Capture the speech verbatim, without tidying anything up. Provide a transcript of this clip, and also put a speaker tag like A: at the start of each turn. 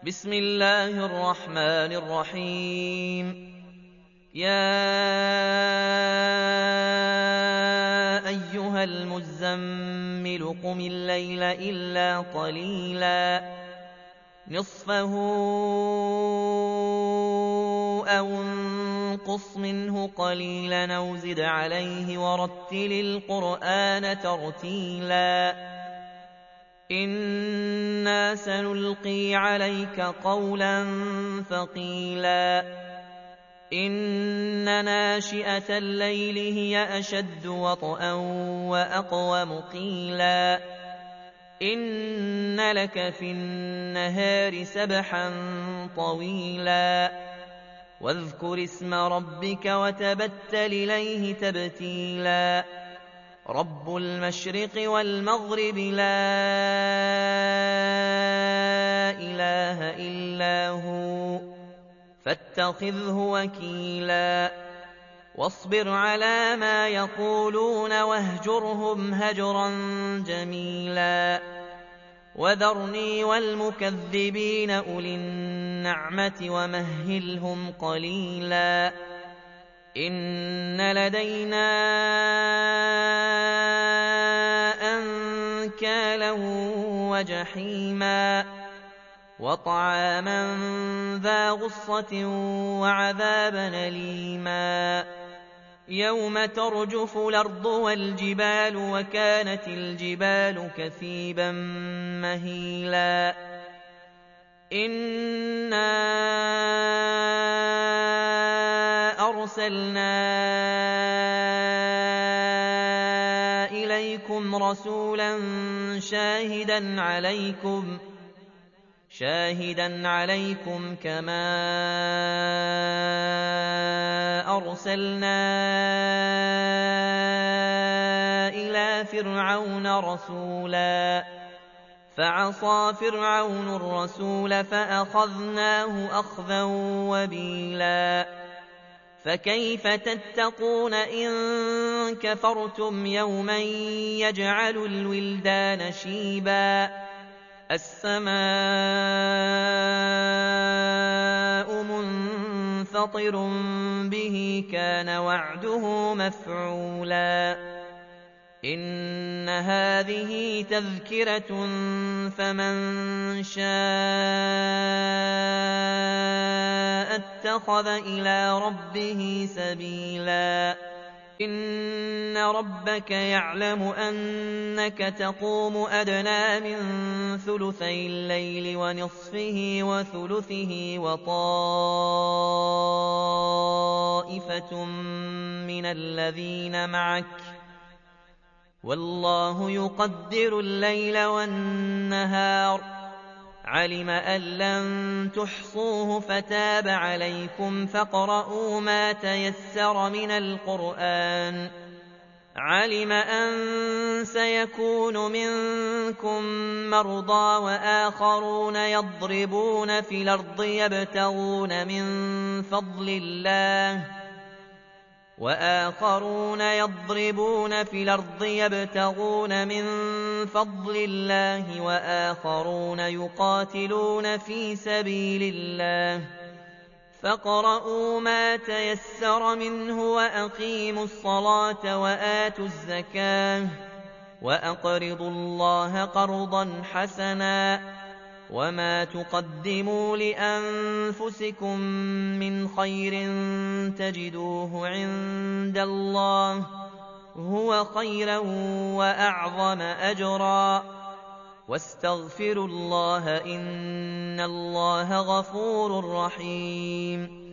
A: بسم الله الرحمن الرحيم. يا أيها المزمل قم الليل إلا قليلا نصفه أو انقص منه قليلا أو زد عليه ورتل القرآن ترتيلا إنا سنلقي عليك قولا ثقيلا إن ناشئة الليل هي أشد وطئا وأقوم قيلا إن لك في النهار سبحا طويلا واذكر اسم ربك وتبتل إليه تبتيلا رب المشرق والمغرب لا إله إلا هو فاتخذه وكيلا واصبر على ما يقولون واهجرهم هجرا جميلا وذرني والمكذبين أولي النعمة ومهلهم قليلا إن لدينا أنكالا وجحيما وطعاما ذا غصة وعذابا أليما يوم ترجف الأرض والجبال وكانت الجبال كثيبا مهيلا إنا أرسلنا إليكم رسولا شاهدا عليكم شاهدا عليكم كما أرسلنا إلى فرعون رسولا فعصى فرعون الرسول فأخذناه أخذا وبيلا فكيف تتقون إن كفرتم يوما يجعل الولدان شيبا السماء منفطر به كان وعده مفعولا إن هذه تذكرة فمن شاء اتخذ إلى ربه سبيلا إن ربك يعلم أنك تقوم أدنى من ثلثي الليل ونصفه وثلثه وطائفة من الذين معك والله يقدر الليل والنهار علم أن لن تحصوه فتاب عليكم فاقرؤوا ما تيسر من القرآن علم أن سيكون منكم مرضى وآخرون يضربون في الأرض يبتغون من فضل الله وآخرون يضربون في الأرض يبتغون من فضل الله وآخرون يقاتلون في سبيل الله فاقرؤوا ما تيسر منه وأقيموا الصلاة وآتوا الزكاة وأقرضوا الله قرضا حسنا وما تقدموا لأنفسكم من خير تجدوه عند الله هو خيرا وأعظم أجرا واستغفروا الله إن الله غفور رحيم